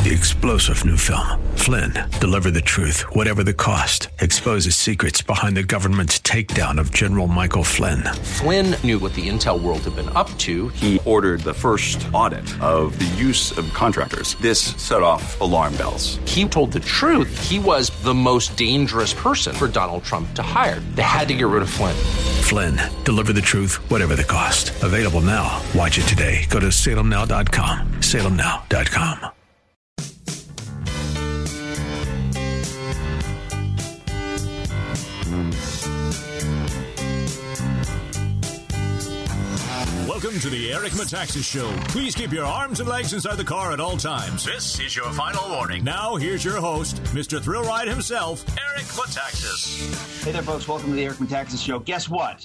The explosive new film, Flynn, deliver the truth, whatever the cost, exposes secrets behind the government's takedown of General Michael Flynn. Flynn knew what the intel world had been up to. He ordered the first audit of the use of contractors. This set off alarm bells. He told the truth. He was the most dangerous person for Donald Trump to hire. They had to get rid of Flynn. Flynn, deliver the truth, whatever the cost. Available now. Watch it today. Go to salemnow.com. salemnow.com. Welcome to the Eric Metaxas Show. Please keep your arms and legs inside the car at all times. This is your final warning. Now, here's your host, Mr. Thrill Ride himself, Eric Metaxas. Hey there, folks. Welcome to the Eric Metaxas Show. Guess what?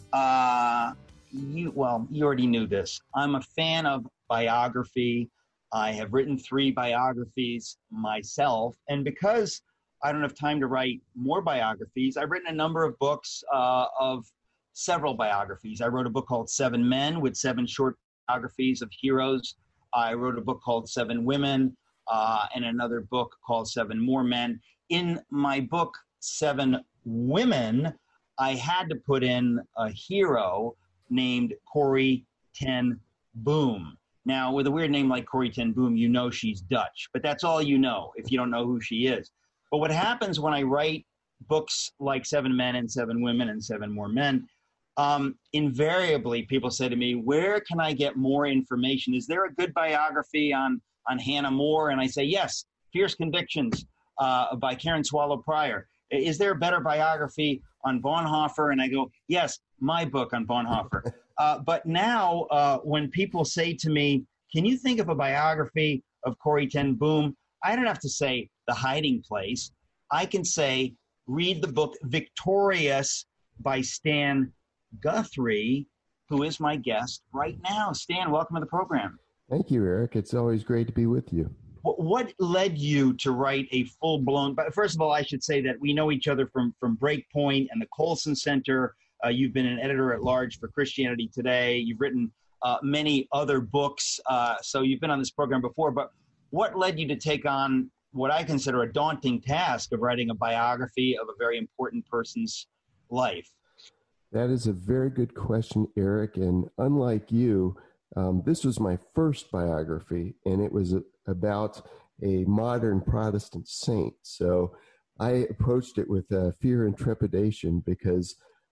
You already knew this. I'm a fan of biography. I have written 3 biographies myself. And because I don't have time to write more biographies, I've written a number of books of several biographies. I wrote a book called 7 Men with 7 short biographies of heroes. I wrote a book called 7 Women and another book called 7 More Men. In my book, 7 Women, I had to put in a hero named Corrie ten Boom. Now, with a weird name like Corrie ten Boom, you know she's Dutch, but that's all you know if you don't know who she is. But what happens when I write books like 7 Men and 7 Women and 7 More Men, invariably people say to me, where can I get more information? Is there a good biography on Hannah More? And I say, yes, Fierce Convictions by Karen Swallow Prior. Is there a better biography on Bonhoeffer? And I go, yes, my book on Bonhoeffer. But now when people say to me, can you think of a biography of Corrie ten Boom? I don't have to say The Hiding Place. I can say, read the book Victorious by Stan Guthrie, who is my guest right now. Stan, welcome to the program. Thank you, Eric. It's always great to be with you. What led you to write a full-blown, but first of all, I should say that we know each other from Breakpoint and the Colson Center. You've been an editor-at-large for Christianity Today. You've written many other books, so you've been on this program before. But what led you to take on what I consider a daunting task of writing a biography of a very important person's life? That is a very good question, Eric. And unlike you, this was my first biography, and it was about a modern Protestant saint. So I approached it with fear and trepidation because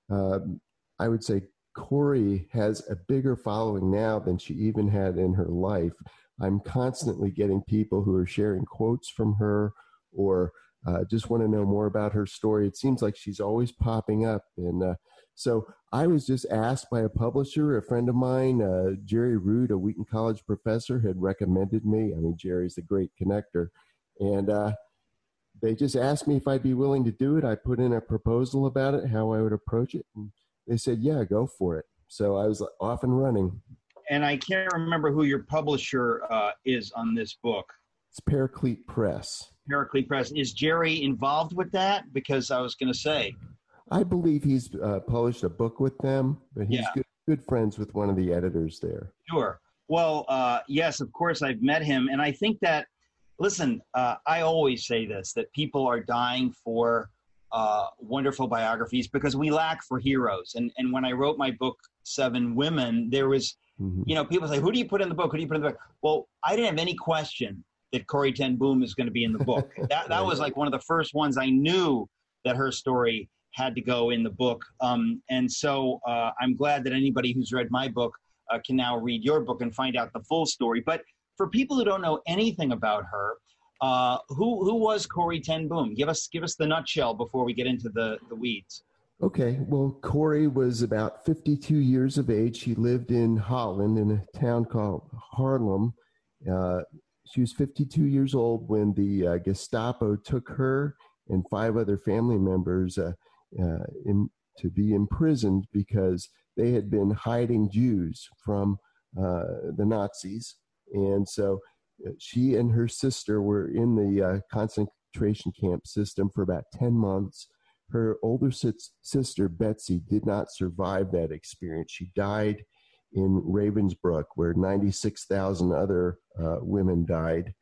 I would say Corrie has a bigger following now than she even had in her life. I'm constantly getting people who are sharing quotes from her or just want to know more about her story. It seems like she's always popping up. And so I was just asked by a publisher, a friend of mine, Jerry Root, a Wheaton College professor, had recommended me. I mean, Jerry's a great connector. And they just asked me if I'd be willing to do it. I put in a proposal about it, how I would approach it. And they said, yeah, go for it. So I was off and running. And I can't remember who your publisher is on this book. It's Paraclete Press. Paraclete Press. Is Jerry involved with that? Because I was going to say. I believe he's published a book with them, but he's good friends with one of the editors there. Sure. Well, yes, of course, I've met him. And I think that, listen, I always say this, that people are dying for wonderful biographies because we lack for heroes. And when I wrote my book, 7 Women, there was, people say, who do you put in the book? Who do you put in the book? Well, I didn't have any question that Corrie ten Boom is going to be in the book. That was like one of the first ones I knew that her story had to go in the book. And so I'm glad that anybody who's read my book can now read your book and find out the full story. But for people who don't know anything about her, who was Corrie ten Boom? Give us the nutshell before we get into the weeds. Okay. Well, Corrie was about 52 years of age. She lived in Holland in a town called Haarlem. She was 52 years old when the Gestapo took her and 5 other family members to be imprisoned because they had been hiding Jews from the Nazis. And so she and her sister were in the concentration camp system for about 10 months. Her older sister, Betsy, did not survive that experience. She died in Ravensbrück, where 96,000 other women died.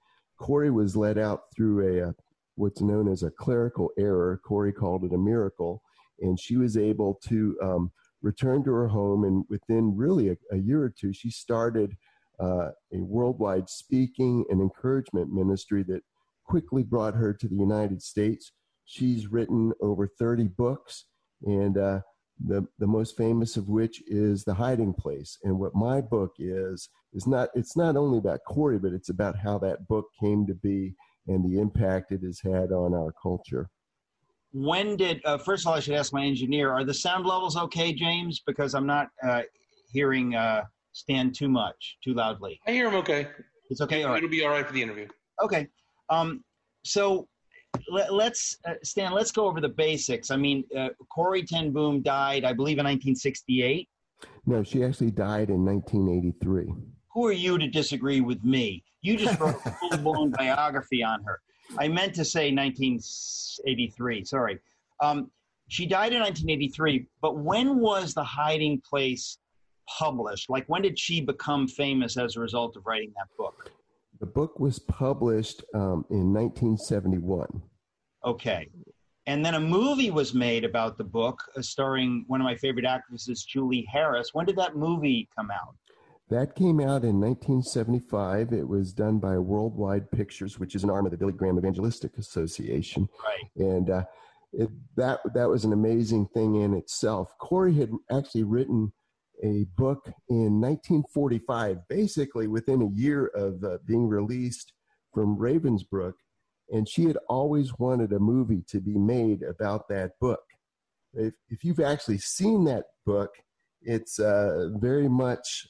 Corrie was let out through what's known as a clerical error. Corrie called it a miracle, and she was able to return to her home. And within really a year or two, she started a worldwide speaking and encouragement ministry that quickly brought her to the United States. She's written over 30 books, and the most famous of which is The Hiding Place. And what my book is it's not only about Corrie, but it's about how that book came to be and the impact it has had on our culture. When did, first of all, I should ask my engineer, are the sound levels okay, James? Because I'm not hearing Stan too loudly. I hear him okay. It's okay? All right. It'll be all right for the interview. Okay. So let's, Stan, let's go over the basics. I mean, Corrie ten Boom died, I believe, in 1968. No, she actually died in 1983. Who are you to disagree with me? You just wrote a full-blown biography on her. I meant to say 1983, sorry. She died in 1983, but when was The Hiding Place published? Like, when did she become famous as a result of writing that book? The book was published in 1971. Okay. And then a movie was made about the book, starring one of my favorite actresses, Julie Harris. When did that movie come out? That came out in 1975. It was done by Worldwide Pictures, which is an arm of the Billy Graham Evangelistic Association. Right. And that was an amazing thing in itself. Corrie had actually written a book in 1945, basically within a year of being released from Ravensbrück, and she had always wanted a movie to be made about that book. If you've actually seen that book, it's very much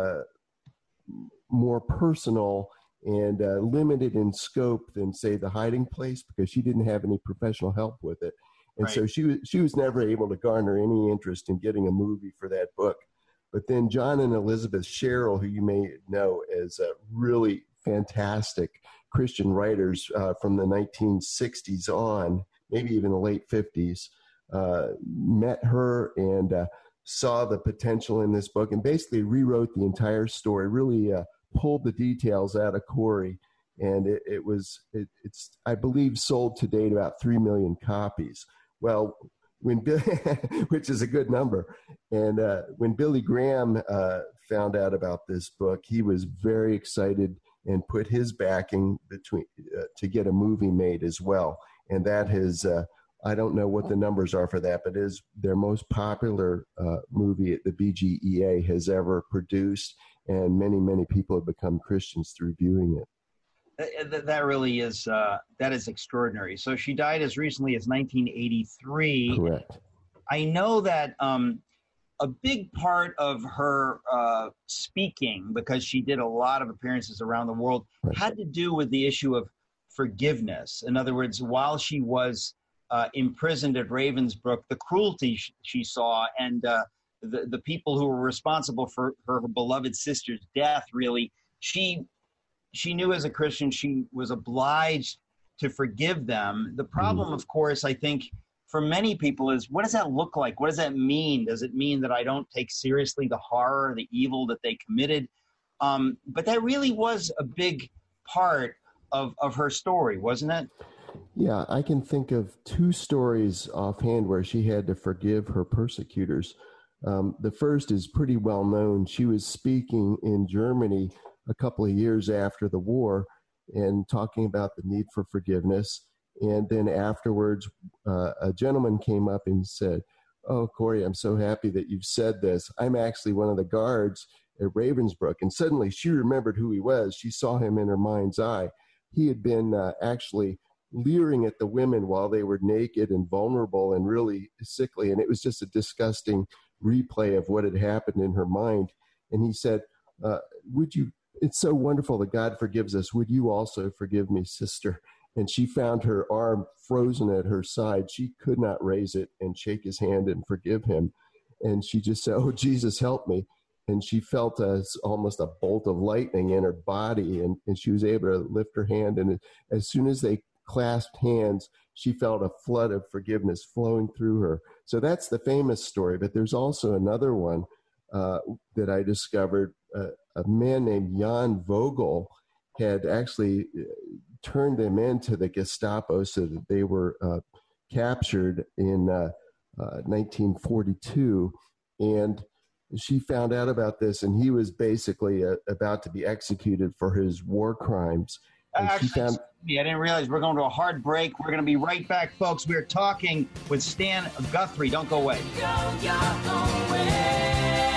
more personal and limited in scope than, say, The Hiding Place, because she didn't have any professional help with it. And right. So she was never able to garner any interest in getting a movie for that book. But then John and Elizabeth Sherrill, who you may know as really fantastic Christian writers from the 1960s on, maybe even the late 50s, met her and saw the potential in this book and basically rewrote the entire story, really pulled the details out of Corrie. And it's I believe, sold to date about 3 million copies. Well, which is a good number. And when Billy Graham found out about this book, he was very excited and put his backing to get a movie made as well. And that is, I don't know what the numbers are for that, but it is their most popular movie the BGEA has ever produced. And many, many people have become Christians through viewing it. That really is, that is extraordinary. So she died as recently as 1983. Correct. I know that a big part of her speaking, because she did a lot of appearances around the world, right, had to do with the issue of forgiveness. In other words, while she was imprisoned at Ravensbrück, the cruelty she saw and the people who were responsible for her beloved sister's death, really, she knew as a Christian she was obliged to forgive them. The problem, of course, I think, for many people is, what does that look like? What does that mean? Does it mean that I don't take seriously the horror, the evil that they committed? But that really was a big part of her story, wasn't it? Yeah, I can think of 2 stories offhand where she had to forgive her persecutors. The first is pretty well known. She was speaking in Germany a couple of years after the war and talking about the need for forgiveness. And then afterwards, a gentleman came up and said, "Oh, Corrie, I'm so happy that you've said this. I'm actually one of the guards at Ravensbrück." And suddenly she remembered who he was. She saw him in her mind's eye. He had been actually leering at the women while they were naked and vulnerable and really sickly. And it was just a disgusting replay of what had happened in her mind. And he said, it's so wonderful that God forgives us. Would you also forgive me, sister? And she found her arm frozen at her side. She could not raise it and shake his hand and forgive him. And she just said, "Oh, Jesus, help me." And she felt almost a bolt of lightning in her body. And she was able to lift her hand. And as soon as they clasped hands, she felt a flood of forgiveness flowing through her. So that's the famous story. But there's also another one that I discovered. A man named Jan Vogel had actually turned them into the Gestapo so that they were captured in 1942. And she found out about this, and he was basically about to be executed for his war crimes. Actually, I didn't realize we're going to a hard break. We're going to be right back, folks. We're talking with Stan Guthrie. Don't go away. Go your own way.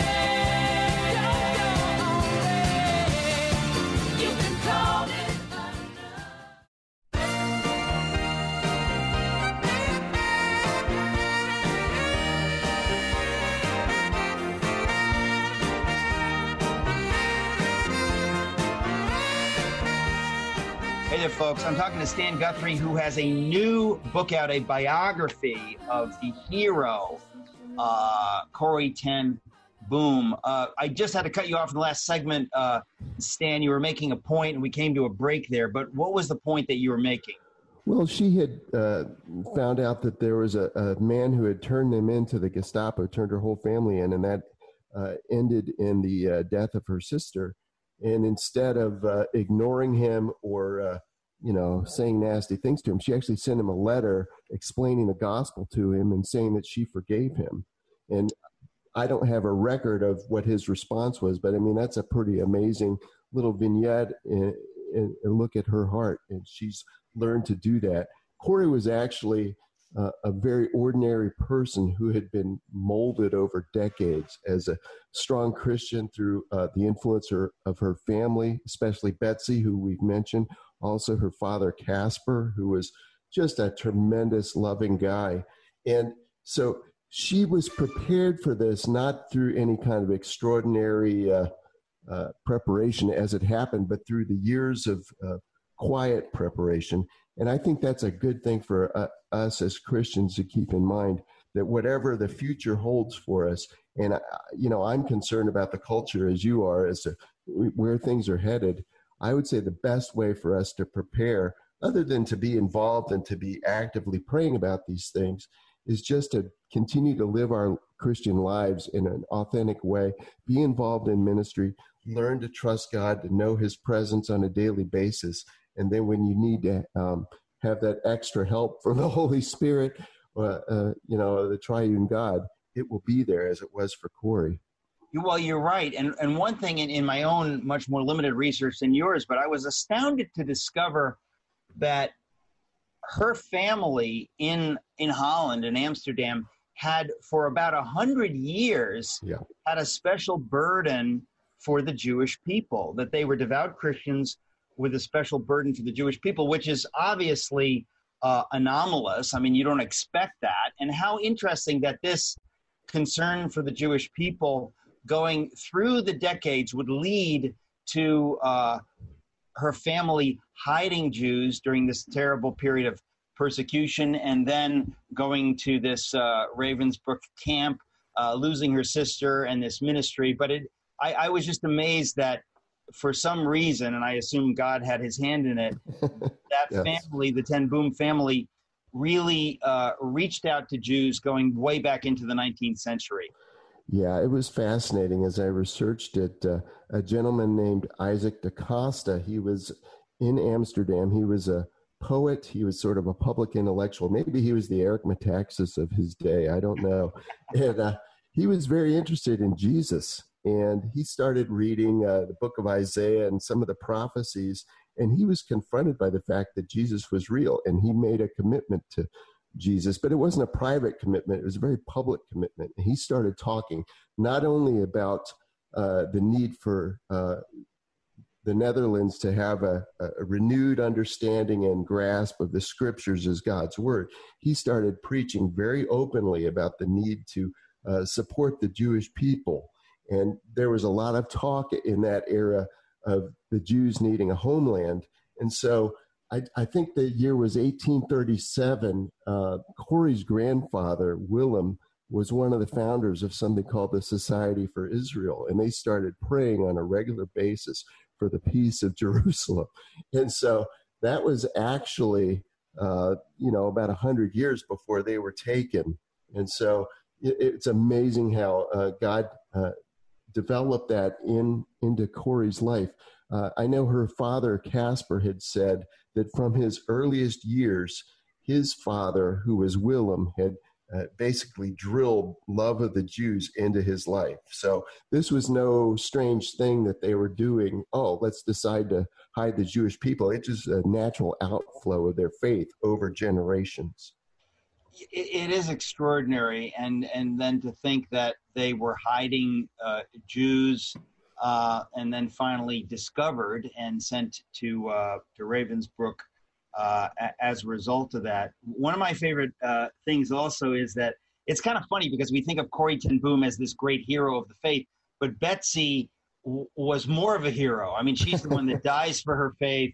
Hey there, folks. I'm talking to Stan Guthrie, who has a new book out, a biography of the hero, Corrie ten Boom. I just had to cut you off in the last segment, Stan. You were making a point, and we came to a break there. But what was the point that you were making? Well, she had found out that there was a man who had turned them into the Gestapo, turned her whole family in, and that ended in the death of her sister. And instead of ignoring him or, saying nasty things to him, she actually sent him a letter explaining the gospel to him and saying that she forgave him. And I don't have a record of what his response was, but I mean, that's a pretty amazing little vignette and look at her heart. And she's learned to do that. Corrie was actually a very ordinary person who had been molded over decades as a strong Christian through the influence of her family, especially Betsy, who we've mentioned, also her father, Casper, who was just a tremendous loving guy. And so she was prepared for this, not through any kind of extraordinary preparation as it happened, but through the years of quiet preparation. And I think that's a good thing for us as Christians to keep in mind, that whatever the future holds for us, and I'm concerned about the culture as you are, as to where things are headed. I would say the best way for us to prepare, other than to be involved and to be actively praying about these things, is just to continue to live our Christian lives in an authentic way, be involved in ministry, learn to trust God, to know his presence on a daily basis. And then when you need to have that extra help from the Holy Spirit, the triune God, it will be there as it was for Corrie. Well, you're right. And one thing in my own much more limited research than yours, but I was astounded to discover that her family in Holland, in Amsterdam, had for about 100 years had a special burden for the Jewish people, that they were devout Christians with a special burden for the Jewish people, which is obviously anomalous. I mean, you don't expect that. And how interesting that this concern for the Jewish people going through the decades would lead to her family hiding Jews during this terrible period of persecution, and then going to this Ravensbrück camp, losing her sister and this ministry. But I was just amazed that for some reason, and I assume God had his hand in it, that yes. family, the ten Boom family, really reached out to Jews going way back into the 19th century. Yeah, it was fascinating. As I researched it, a gentleman named Isaac da Costa, he was in Amsterdam. He was a poet. He was sort of a public intellectual. Maybe he was the Eric Metaxas of his day. I don't know. And he was very interested in Jesus. And he started reading the book of Isaiah and some of the prophecies. And he was confronted by the fact that Jesus was real. And he made a commitment to Jesus. But it wasn't a private commitment. It was a very public commitment. And he started talking not only about the need for the Netherlands to have a renewed understanding and grasp of the scriptures as God's word. He started preaching very openly about the need to support the Jewish people. And there was a lot of talk in that era of the Jews needing a homeland. And so I think the year was 1837. Corrie's grandfather, Willem, was one of the founders of something called the Society for Israel. And they started praying on a regular basis for the peace of Jerusalem. And so that was actually, about 100 years before they were taken. And so it's amazing how God develop that into Corey's life. I know her father, Casper, had said that from his earliest years, his father, who was Willem, had basically drilled love of the Jews into his life. So this was no strange thing that they were doing. Oh, let's decide to hide the Jewish people. It's just a natural outflow of their faith over generations. It is extraordinary. And then to think that they were hiding Jews and then finally discovered and sent to Ravensbrück as a result of that. One of my favorite things also is that it's kind of funny because we think of Corrie ten Boom as this great hero of the faith, but Betsy was more of a hero. I mean, she's the one that dies for her faith.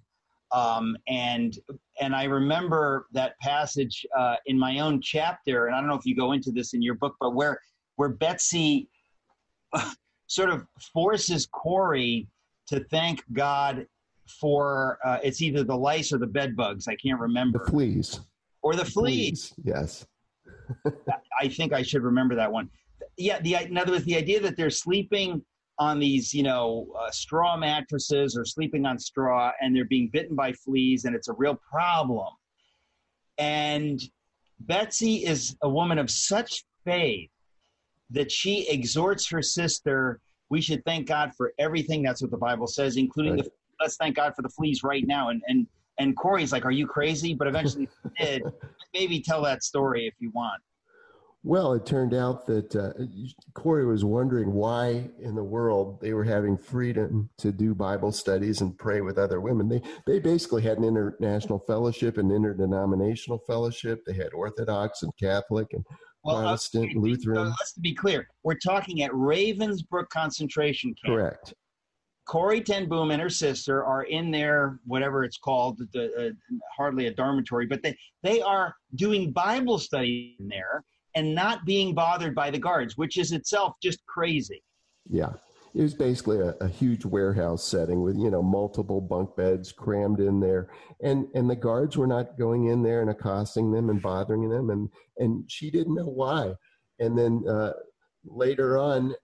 And I remember that passage in my own chapter, and I don't know if you go into this in your book, but where Betsy sort of forces Corey to thank God for it's either the lice or the bed bugs. I can't remember. The fleas. Or the fleas. Yes. I think I should remember that one. Yeah. In other words, the idea that they're sleeping on these, straw mattresses or sleeping on straw and they're being bitten by fleas and it's a real problem. And Betsy is a woman of such faith that she exhorts her sister, we should thank God for everything. That's what the Bible says, including right. Let's thank God for the fleas right now. And Corey's like, are you crazy? But eventually he did. Maybe tell that story if you want. Well, it turned out that Corey was wondering why in the world they were having freedom to do Bible studies and pray with other women. They basically had an international fellowship, an interdenominational fellowship. They had Orthodox and Catholic and Protestant, Lutheran. Let's be clear. We're talking at Ravensbrück concentration camp. Correct. Corrie ten Boom and her sister are in there, whatever it's called, hardly a dormitory, but they are doing Bible study in there and not being bothered by the guards, which is itself just crazy. Yeah. It was basically a huge warehouse setting with, multiple bunk beds crammed in there. And the guards were not going in there and accosting them and bothering them. And she didn't know why. And then later on,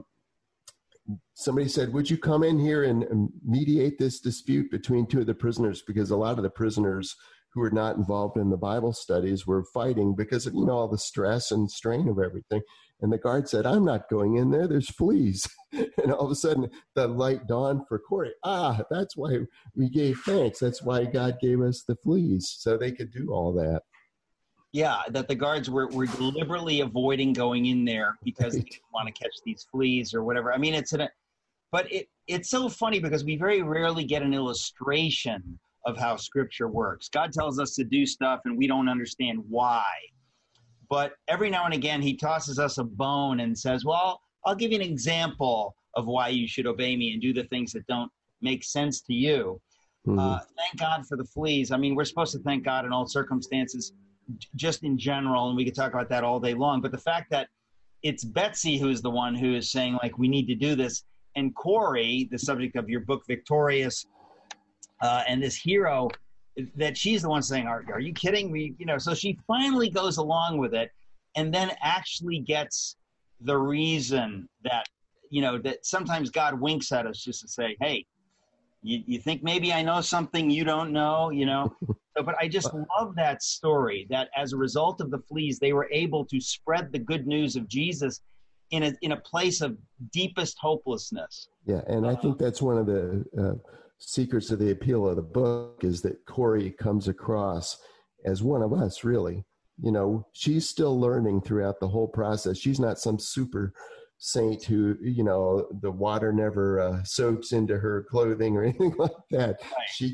somebody said, would you come in here and mediate this dispute between two of the prisoners? Because a lot of the prisoners who were not involved in the Bible studies were fighting because of, all the stress and strain of everything. And the guard said, I'm not going in there. There's fleas. And all of a sudden, the light dawned for Corey. That's why we gave thanks. That's why God gave us the fleas, so they could do all that. Yeah, that the guards were deliberately avoiding going in there because they didn't want to catch these fleas or whatever. I mean, it's so funny because we very rarely get an illustration of how Scripture works. God tells us to do stuff and we don't understand why. But every now and again, he tosses us a bone and says, well, I'll give you an example of why you should obey me and do the things that don't make sense to you. Mm-hmm. Thank God for the fleas. I mean, we're supposed to thank God in all circumstances, just in general, and we could talk about that all day long. But the fact that it's Betsy who's the one who is saying, like, we need to do this, and Corey, the subject of your book, Victorious, and this hero, that she's the one saying, are you kidding me? So she finally goes along with it and then actually gets the reason that, that sometimes God winks at us just to say, hey, you think maybe I know something you don't know, So, but I just love that story that as a result of the fleas, they were able to spread the good news of Jesus in a place of deepest hopelessness. Yeah, and I think that's one of the secrets of the appeal of the book is that Corey comes across as one of us, really. She's still learning throughout the whole process. She's not some super saint who, the water never soaks into her clothing or anything like that. Right.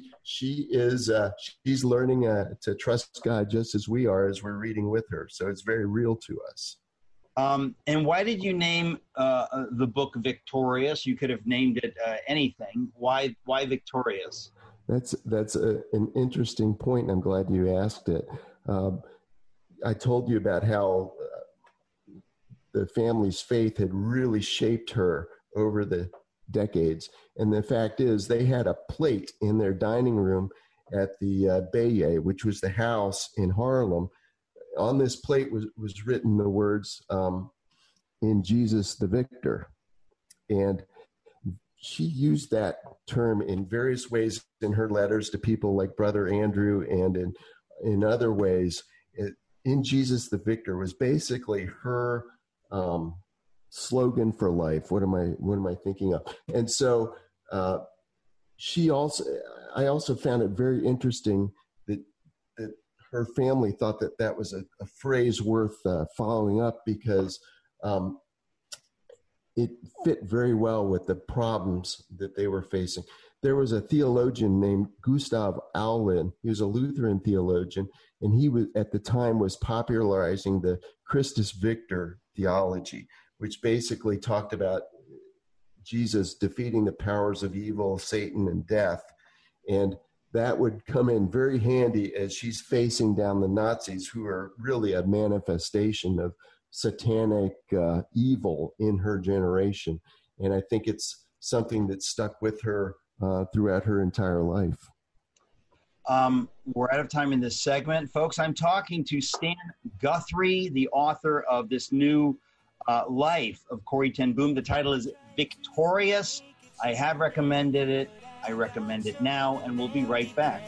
She's learning to trust God just as we are as we're reading with her. So it's very real to us. And why did you name the book Victorious? You could have named it anything. Why Victorious? That's an interesting point, and I'm glad you asked it. I told you about how the family's faith had really shaped her over the decades. And the fact is, they had a plate in their dining room at the Beje, which was the house in Haarlem. On this plate was written the words, in Jesus the Victor. And she used that term in various ways in her letters to people like Brother Andrew, and in other ways. In Jesus the Victor was basically her slogan for life. What am I thinking of? And so I also found it very interesting that her family thought that was a phrase worth following up, because it fit very well with the problems that they were facing. There was a theologian named Gustav Aulin. He was a Lutheran theologian, and he was at the time was popularizing the Christus Victor theology, which basically talked about Jesus defeating the powers of evil, Satan, and death. And that would come in very handy as she's facing down the Nazis, who are really a manifestation of satanic evil in her generation. And I think it's something that stuck with her throughout her entire life. We're out of time in this segment. Folks, I'm talking to Stan Guthrie, the author of this new life of Corrie ten Boom. The title is Victorious. I have recommended it. I recommend it now, and we'll be right back.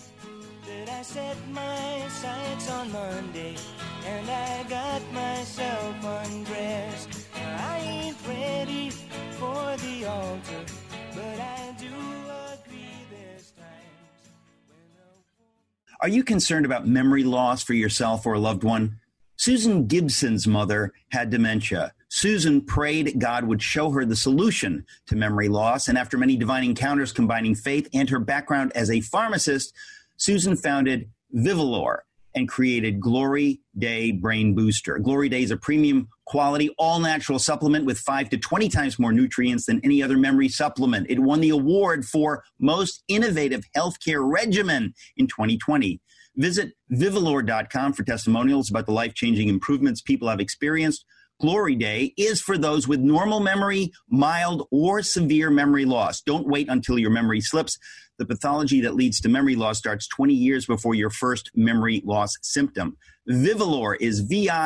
Did I set my sights on Monday, and I got myself undressed. I ain't ready for the altar, but I do agree there's times when Are you concerned about memory loss for yourself or a loved one? Susan Gibson's mother had dementia. Susan prayed God would show her the solution to memory loss, and after many divine encounters combining faith and her background as a pharmacist, Susan founded Vivalour and created Glory Day Brain Booster. Glory Day is a premium quality, all-natural supplement with 5 to 20 times more nutrients than any other memory supplement. It won the award for Most Innovative Healthcare Regimen in 2020. Visit Vivalour.com for testimonials about the life-changing improvements people have experienced. Glory Day is for those with normal memory, mild or severe memory loss. Don't wait until your memory slips. The pathology that leads to memory loss starts 20 years before your first memory loss symptom. Vivalour is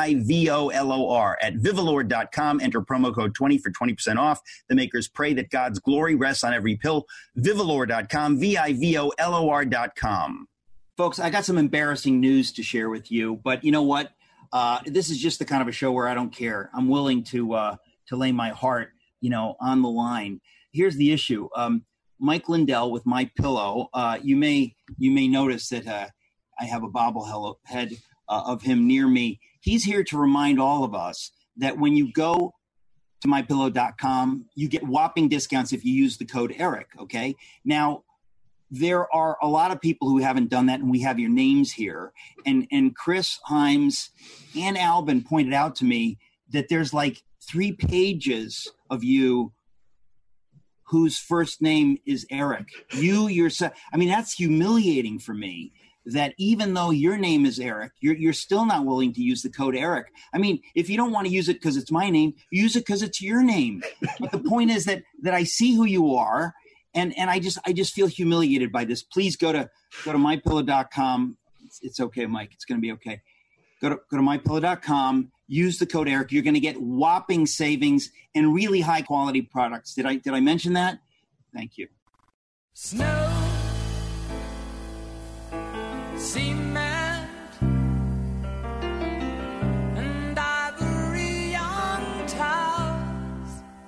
Vivolour at Vivalour.com. Enter promo code 20 for 20% off. The makers pray that God's glory rests on every pill. Vivalour.com, Vivolour.com. Folks, I got some embarrassing news to share with you, but you know what? This is just the kind of a show where I don't care. I'm willing to lay my heart, on the line. Here's the issue. Mike Lindell with My Pillow. You may notice that I have a bobblehead of him near me. He's here to remind all of us that when you go to mypillow.com, you get whopping discounts if you use the code Eric. Okay. Now, there are a lot of people who haven't done that, and we have your names here. And Chris Himes and Albin pointed out to me that there's like 3 pages of you whose first name is Eric. You yourself. I mean, that's humiliating for me, that even though your name is Eric, you're still not willing to use the code Eric. I mean, if you don't want to use it because it's my name, use it because it's your name. But the point is that I see who you are. And I just feel humiliated by this. Please go to mypillow.com. It's okay, Mike. It's going to be okay. Go to mypillow.com. Use the code Eric. You're going to get whopping savings and really high quality products. Did I mention that? Thank you. snow, cement, and ivory on towers.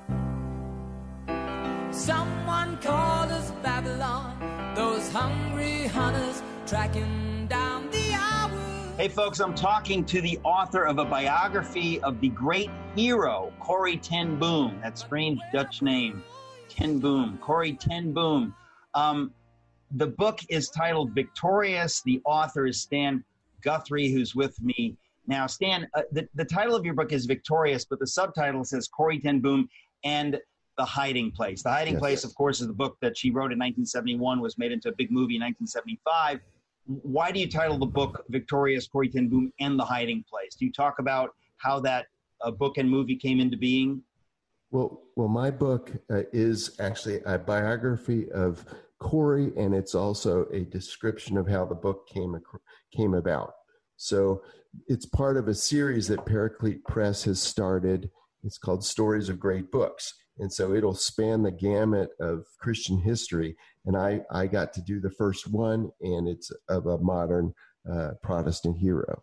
Someone called us Babylon, those hungry hunters tracking down the hours. Hey folks, I'm talking to the author of a biography of the great hero, Corrie ten Boom. That strange Dutch name, ten Boom, Corrie ten Boom. The book is titled Victorious. The author is Stan Guthrie, who's with me now. Stan, the title of your book is Victorious, but the subtitle says Corrie ten Boom and The Hiding Place. The Hiding Place, of course, is the book that she wrote in 1971, was made into a big movie in 1975. Why do you title the book Victorious, Corrie ten Boom, and The Hiding Place? Do you talk about how that book and movie came into being? Well, my book is actually a biography of Corrie, and it's also a description of how the book came about. So it's part of a series that Paraclete Press has started, It's called Stories of Great Books. And so it'll span the gamut of Christian history. And I got to do the first one, and it's of a modern Protestant hero.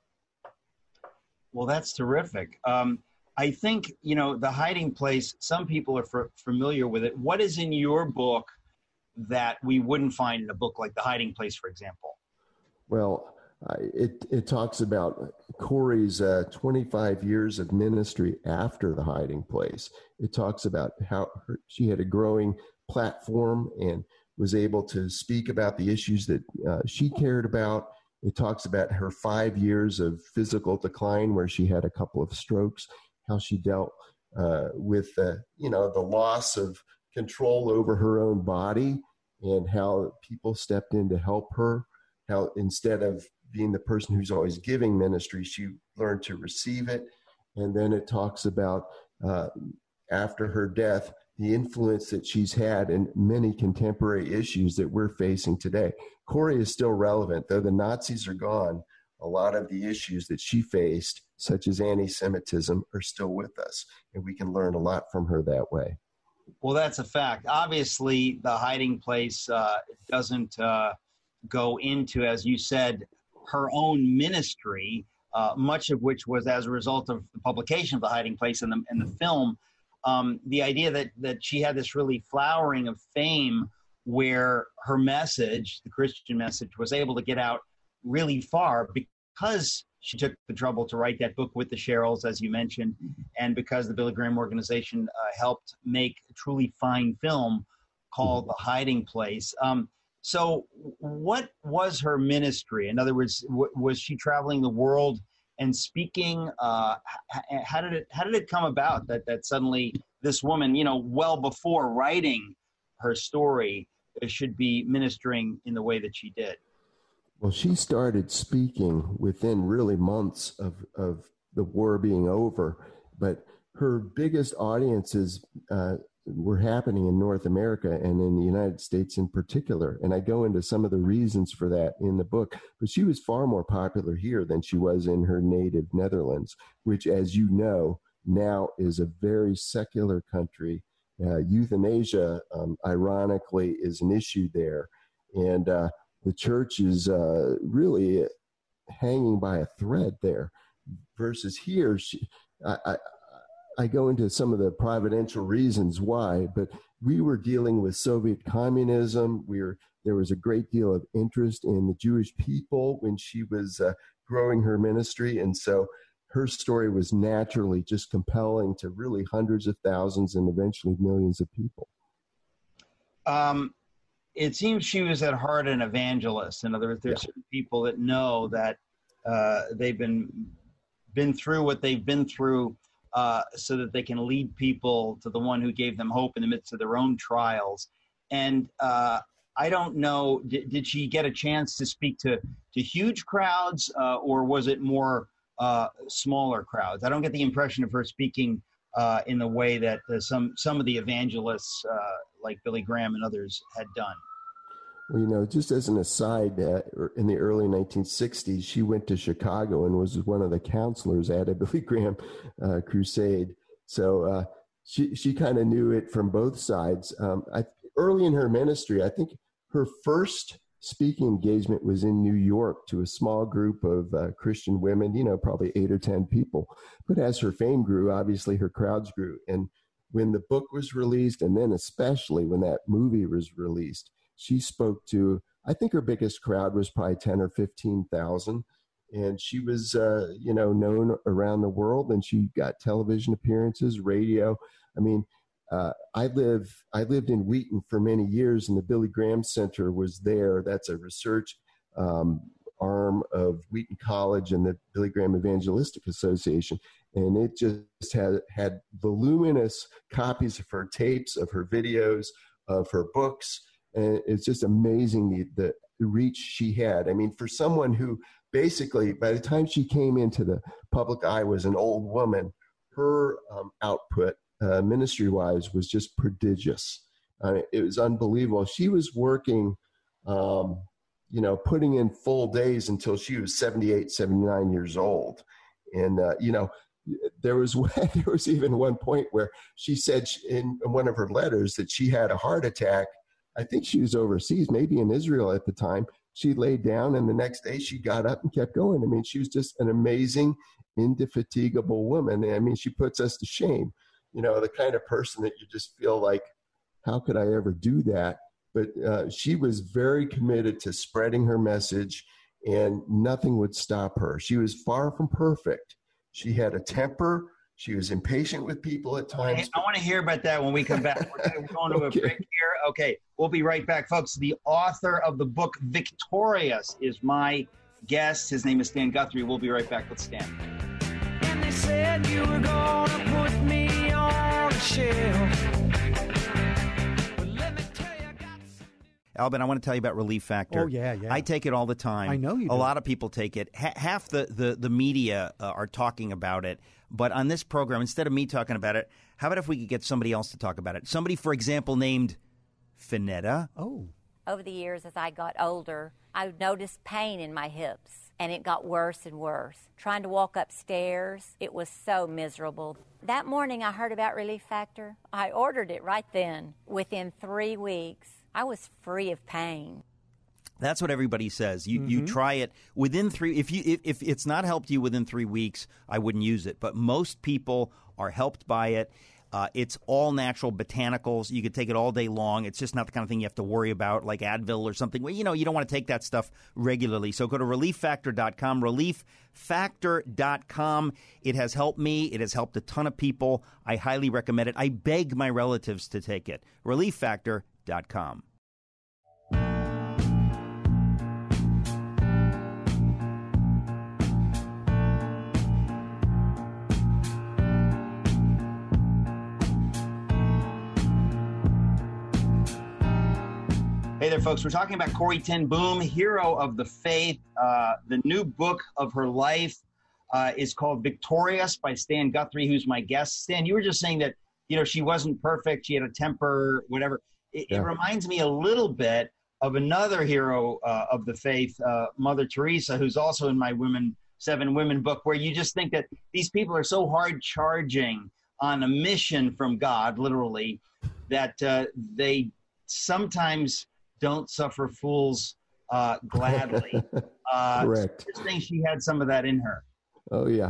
Well, that's terrific. I think, The Hiding Place, some people are familiar with it. What is in your book that we wouldn't find in a book like The Hiding Place, for example? Well, it talks about Corrie's 25 years of ministry after The Hiding Place. It talks about how she had a growing platform and was able to speak about the issues that she cared about. It talks about her 5 years of physical decline where she had a couple of strokes, how she dealt with the loss of control over her own body, and how people stepped in to help her, how instead of being the person who's always giving ministry, she learned to receive it. And then it talks about after her death, the influence that she's had in many contemporary issues that we're facing today. Corrie is still relevant. Though the Nazis are gone, a lot of the issues that she faced, such as anti-Semitism, are still with us. And we can learn a lot from her that way. Well, that's a fact. Obviously, The Hiding Place doesn't go into, as you said, her own ministry, much of which was as a result of the publication of The Hiding Place and the film. The idea that she had this really flowering of fame where her message, the Christian message, was able to get out really far because she took the trouble to write that book with the Sherrills, as you mentioned, and because the Billy Graham organization helped make a truly fine film called The Hiding Place. So what was her ministry? In other words, was she traveling the world and speaking? How did it come about that suddenly this woman, well before writing her story, should be ministering in the way that she did? Well, she started speaking within really months of the war being over, but her biggest audiences were happening in North America and in the United States in particular. And I go into some of the reasons for that in the book, but she was far more popular here than she was in her native Netherlands, which, as you know, now is a very secular country. Euthanasia, ironically, is an issue there. And the church is really hanging by a thread there, versus here. I go into some of the providential reasons why, but we were dealing with Soviet communism. There was a great deal of interest in the Jewish people when she was growing her ministry, and so her story was naturally just compelling to really hundreds of thousands and eventually millions of people. It seems she was at heart an evangelist. In other words, there's certain people that know that they've been through what they've been through so that they can lead people to the one who gave them hope in the midst of their own trials. And I don't know, did she get a chance to speak to huge crowds or was it more smaller crowds? I don't get the impression of her speaking in the way that some of the evangelists like Billy Graham and others had done. Well, just as an aside, in the early 1960s, she went to Chicago and was one of the counselors at a Billy Graham crusade. So she kind of knew it from both sides. Early in her ministry, I think her first speaking engagement was in New York to a small group of Christian women, probably 8 or 10 people. But as her fame grew, obviously her crowds grew. And when the book was released, and then especially when that movie was released, she spoke to, I think her biggest crowd was probably 10 or 15,000. And she was, known around the world, and she got television appearances, radio. I mean, I lived in Wheaton for many years, and the Billy Graham Center was there. That's a research arm of Wheaton College and the Billy Graham Evangelistic Association. And it just had voluminous copies of her tapes, of her videos, of her books. And it's just amazing the reach she had. I mean, for someone who basically, by the time she came into the public eye, was an old woman, her output, ministry-wise, was just prodigious. It was unbelievable. She was working, putting in full days until she was 78, 79 years old. And, there was even one point where she said in one of her letters that she had a heart attack. I think she was overseas, maybe in Israel at the time. She laid down, and the next day she got up and kept going. I mean, she was just an amazing, indefatigable woman. I mean, she puts us to shame. The kind of person that you just feel like, how could I ever do that? But she was very committed to spreading her message, and nothing would stop her. She was far from perfect. She had a temper. She was impatient with people at times. I want to hear about that when we come back. We're going to a break here. Okay, we'll be right back, folks. The author of the book Victorious is my guest. His name is Stan Guthrie. We'll be right back with Stan. And they said you were going to put me on the shelf. Albin, I want to tell you about Relief Factor. Oh, yeah. I take it all the time. I know you do. A lot of people take it. Half the media are talking about it. But on this program, instead of me talking about it, how about if we could get somebody else to talk about it? Somebody, for example, named Finetta. Oh. Over the years, as I got older, I noticed pain in my hips, and it got worse and worse. Trying to walk upstairs, it was so miserable. That morning, I heard about Relief Factor. I ordered it right then. Within 3 weeks, I was free of pain. That's what everybody says. You try it within 3. If it's not helped you within 3 weeks, I wouldn't use it. But most people are helped by it. It's all natural botanicals. You could take it all day long. It's just not the kind of thing you have to worry about, like Advil or something. Well, you don't want to take that stuff regularly. So go to ReliefFactor.com. ReliefFactor.com. It has helped me. It has helped a ton of people. I highly recommend it. I beg my relatives to take it. ReliefFactor.com. Hey there, folks. We're talking about Corrie ten Boom, hero of the faith. The new book of her life is called Victorious by Stan Guthrie, who's my guest. Stan, you were just saying that, she wasn't perfect. She had a temper, whatever. It reminds me a little bit of another hero of the faith, Mother Teresa, who's also in my Seven Women book, where you just think that these people are so hard charging on a mission from God, literally, that they sometimes don't suffer fools gladly. Correct. I think she had some of that in her. Oh, yeah.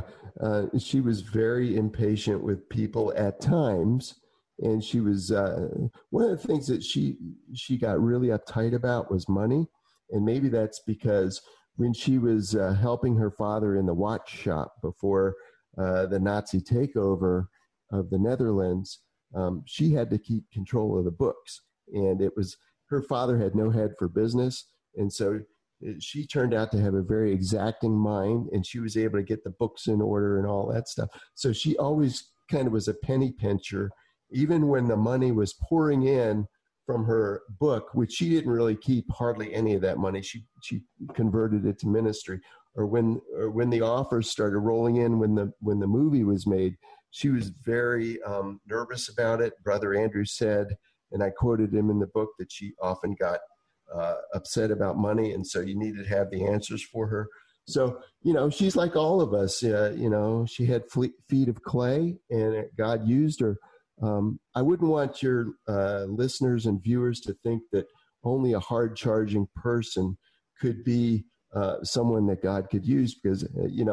She was very impatient with people at times. And she was one of the things that she got really uptight about was money. And maybe that's because when she was helping her father in the watch shop before the Nazi takeover of the Netherlands, she had to keep control of the books. And it was her father had no head for business. And so she turned out to have a very exacting mind, and she was able to get the books in order and all that stuff. So she always kind of was a penny pincher, even when the money was pouring in from her book, which she didn't really keep hardly any of that money. She converted it to ministry. Or when the offers started rolling in when the movie was made, she was very nervous about it. Brother Andrew said, and I quoted him in the book, that she often got upset about money, and so you needed to have the answers for her. So, she's like all of us. She had feet of clay, and God used her. I wouldn't want your listeners and viewers to think that only a hard-charging person could be someone that God could use, because,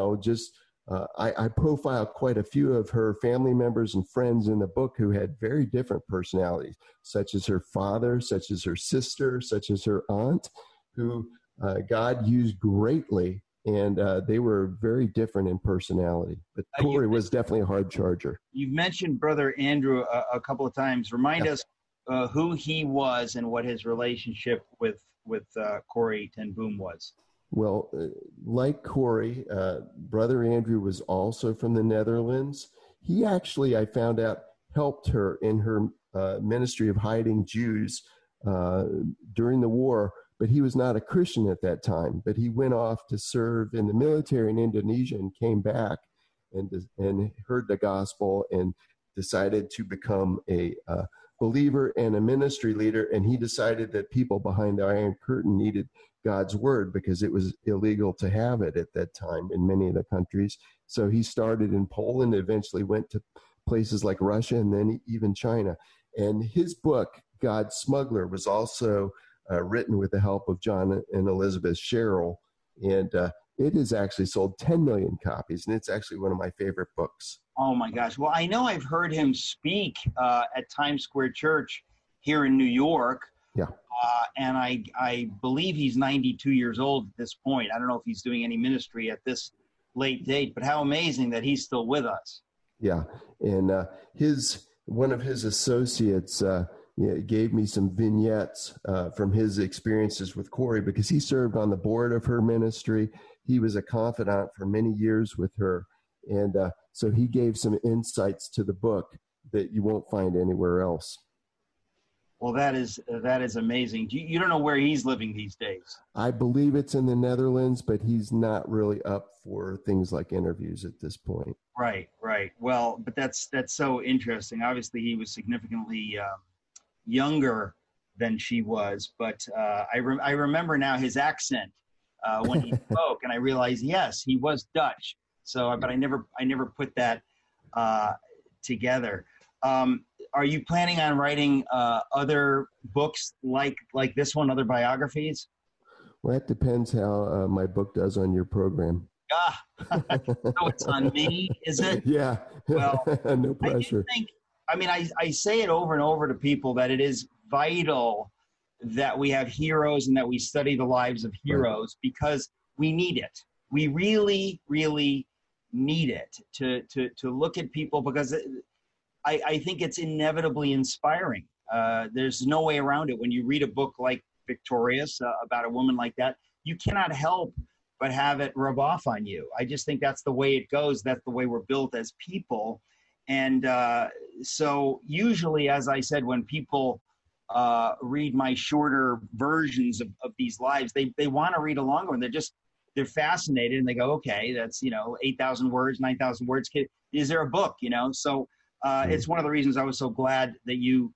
I profiled quite a few of her family members and friends in the book who had very different personalities, such as her father, such as her sister, such as her aunt, who God used greatly, and they were very different in personality. But Corrie was definitely a hard charger. You've mentioned Brother Andrew a couple of times. Remind us who he was and what his relationship with Corrie ten Boom was. Well, like Corrie, Brother Andrew was also from the Netherlands. He actually, I found out, helped her in her ministry of hiding Jews during the war, but he was not a Christian at that time. But he went off to serve in the military in Indonesia and came back and heard the gospel and decided to become a believer and a ministry leader. And he decided that people behind the Iron Curtain needed God's word, because it was illegal to have it at that time in many of the countries. So he started in Poland, eventually went to places like Russia, and then even China. And his book, God's Smuggler, was also written with the help of John and Elizabeth Sherrill. And it has actually sold 10 million copies, and it's actually one of my favorite books. Oh, my gosh. Well, I know I've heard him speak at Times Square Church here in New York. Yeah. And I believe he's 92 years old at this point. I don't know if he's doing any ministry at this late date, but how amazing that he's still with us. Yeah. And one of his associates gave me some vignettes from his experiences with Corrie, because he served on the board of her ministry. He was a confidant for many years with her. And so he gave some insights to the book that you won't find anywhere else. Well, that is amazing. You don't know where he's living these days. I believe it's in the Netherlands, but he's not really up for things like interviews at this point. Right. Well, but that's so interesting. Obviously, he was significantly younger than she was, but I remember now his accent when he spoke, and I realized, yes, he was Dutch. So, but I never put that together. Are you planning on writing other books like this one, other biographies? Well, that depends how my book does on your program. So it's on me, is it? Yeah. Well, no pressure. I say it over and over to people that it is vital that we have heroes and that we study the lives of heroes, right, because we need it. We really, really need it to look at people, because I think it's inevitably inspiring. There's no way around it. When you read a book like Victorious about a woman like that, you cannot help but have it rub off on you. I just think that's the way it goes. That's the way we're built as people. And so usually, as I said, when people read my shorter versions of these lives, they want to read a longer one. They're fascinated, and they go, okay, that's 8,000 words, 9,000 words. Is there a book? So it's one of the reasons I was so glad that you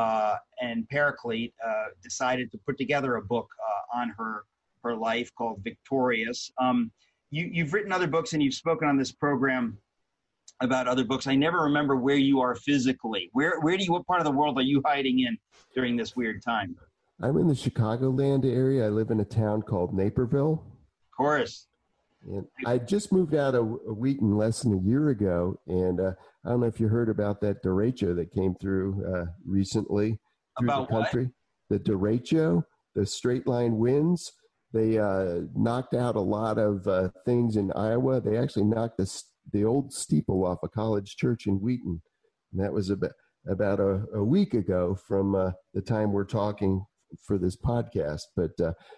and Paraclete decided to put together a book on her life called Victorious. You've written other books, and you've spoken on this program about other books. I never remember where you are physically. What part of the world are you hiding in during this weird time? I'm in the Chicagoland area. I live in a town called Naperville. Of course. And I just moved out of Wheaton less than a year ago, and I don't know if you heard about that derecho that came through recently through about the country. What? The derecho, the straight line winds. They knocked out a lot of things in Iowa. They actually knocked the old steeple off a college church in Wheaton. And that was about a week ago from the time we're talking for this podcast. But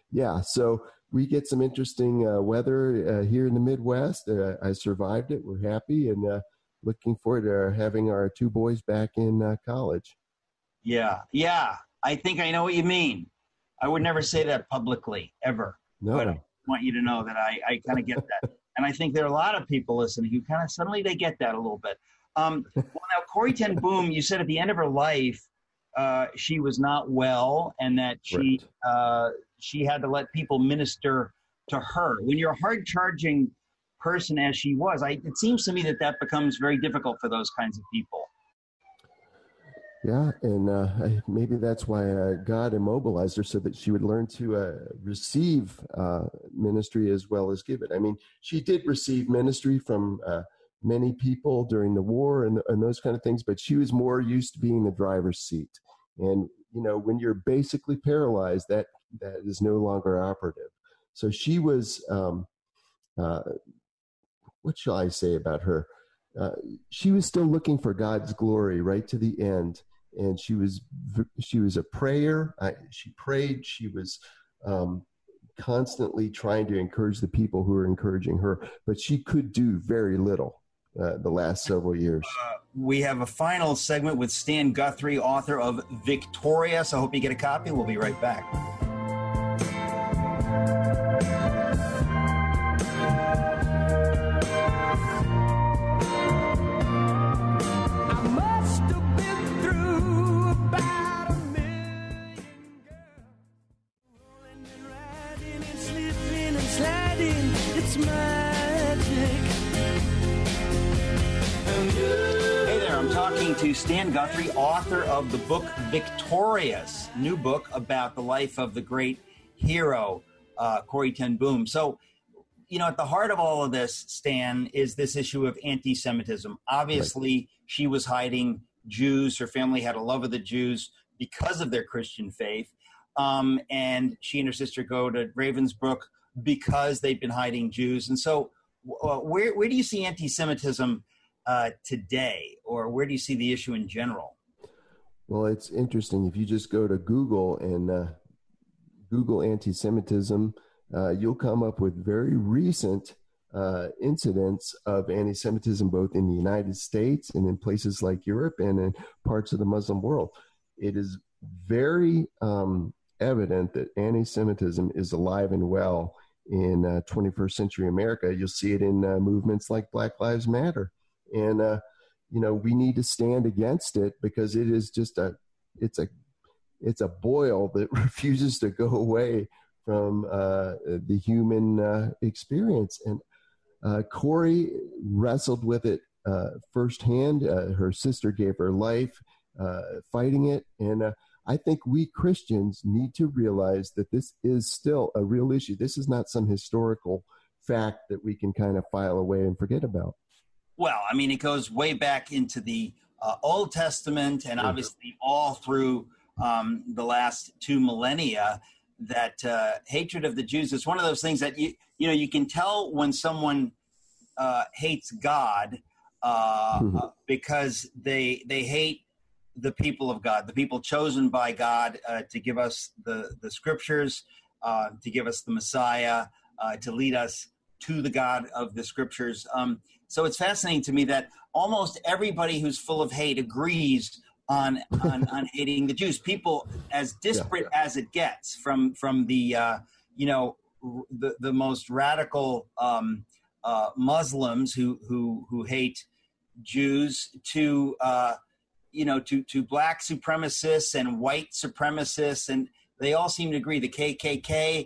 so we get some interesting weather here in the Midwest. I survived it. We're happy and looking forward to having our two boys back in college. Yeah. I think I know what you mean. I would never say that publicly, ever. No. But I want you to know that I kind of get that. And I think there are a lot of people listening who kind of suddenly they get that a little bit. Well, now, Corrie ten Boom, you said at the end of her life, she was not well, and that she had to let people minister to her. When you're a hard-charging person as she was, it seems to me that becomes very difficult for those kinds of people. Yeah, and maybe that's why God immobilized her so that she would learn to receive ministry as well as give it. I mean, she did receive ministry from many people during the war and those kind of things, but she was more used to being in the driver's seat. And, when you're basically paralyzed, that is no longer operative. So she was, what shall I say about her? She was still looking for God's glory right to the end. And she was a prayer. She prayed. She was constantly trying to encourage the people who were encouraging her, but she could do very little the last several years. We have a final segment with Stan Guthrie, author of Victorious. I hope you get a copy. We'll be right back. feeling, it's magic. Hey there, I'm talking to Stan Guthrie, author of the book Victorious, new book about the life of the great hero, Corrie ten Boom. So, at the heart of all of this, Stan, is this issue of anti-Semitism. Obviously, she was hiding Jews. Her family had a love of the Jews because of their Christian faith. And she and her sister go to Ravensbrück because they've been hiding Jews. And so where do you see anti-Semitism today, or where do you see the issue in general? Well, it's interesting. If you just go to Google and Google anti-Semitism, you'll come up with very recent incidents of anti-Semitism, both in the United States and in places like Europe and in parts of the Muslim world. It is very evident that anti-Semitism is alive and well in 21st century America. You'll see it in movements like Black Lives Matter. And, we need to stand against it because it is just it's a boil that refuses to go away from the human experience. And Corrie wrestled with it firsthand. Her sister gave her life fighting it. And I think we Christians need to realize that this is still a real issue. This is not some historical fact that we can kind of file away and forget about. Well, I mean, it goes way back into the Old Testament and obviously all through the last 2 millennia that hatred of the Jews is one of those things that, you can tell when someone hates God because they hate the people of God, the people chosen by God to give us the scriptures, to give us the Messiah, to lead us to the God of the scriptures. So it's fascinating to me that almost everybody who's full of hate agrees on hating the Jews. People as disparate as it gets, from the the most radical Muslims who hate Jews to black supremacists and white supremacists, and they all seem to agree. The KKK,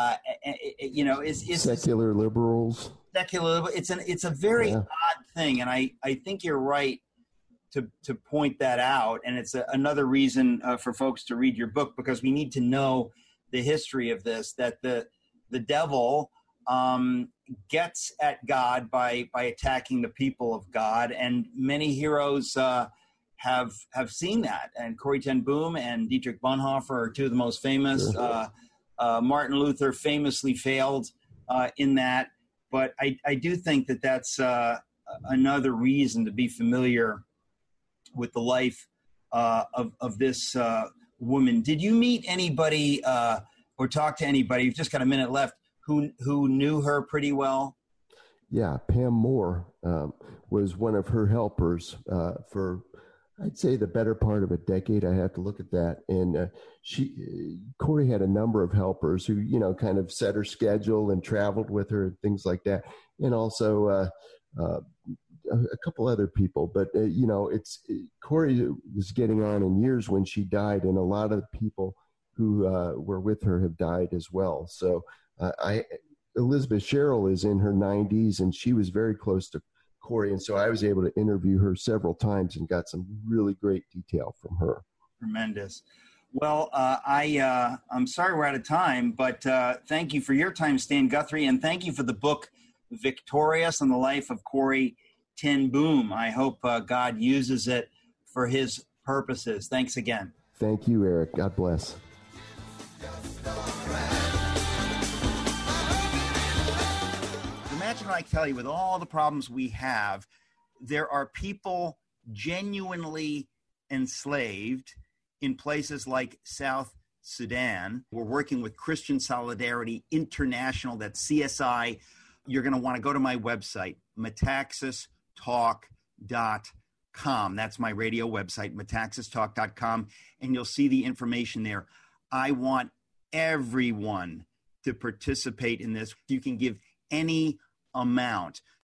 is secular liberals. It's a very odd thing, and I think you're right to point that out, and it's another reason for folks to read your book, because we need to know the history of this. That the devil gets at God by attacking the people of God, and many heroes have seen that. And Corrie ten Boom and Dietrich Bonhoeffer are two of the most famous. Martin Luther famously failed in that. But I do think that that's another reason to be familiar with the life of this woman. Did you meet anybody or talk to anybody, you've just got a minute left, who knew her pretty well? Yeah, Pam Moore was one of her helpers for, I'd say, the better part of a decade. I have to look at that. And Corrie had a number of helpers who, kind of set her schedule and traveled with her and things like that. And also a couple other people. But, Corrie was getting on in years when she died, and a lot of the people who were with her have died as well. So Elizabeth Sherrill is in her 90s, and she was very close to Corrie, and so I was able to interview her several times and got some really great detail from her. Tremendous. Well, I'm sorry we're out of time, but thank you for your time, Stan Guthrie, and thank you for the book Victorious on the Life of Corrie ten Boom. I hope God uses it for his purposes. Thanks again. Thank you, Eric. God bless. Imagine, like Kelly, with all the problems we have, there are people genuinely enslaved in places like South Sudan. We're working with Christian Solidarity International, that's CSI. You're going to want to go to my website, metaxastalk.com. That's my radio website, metaxastalk.com, and you'll see the information there. I want everyone to participate in this. You can give any amount.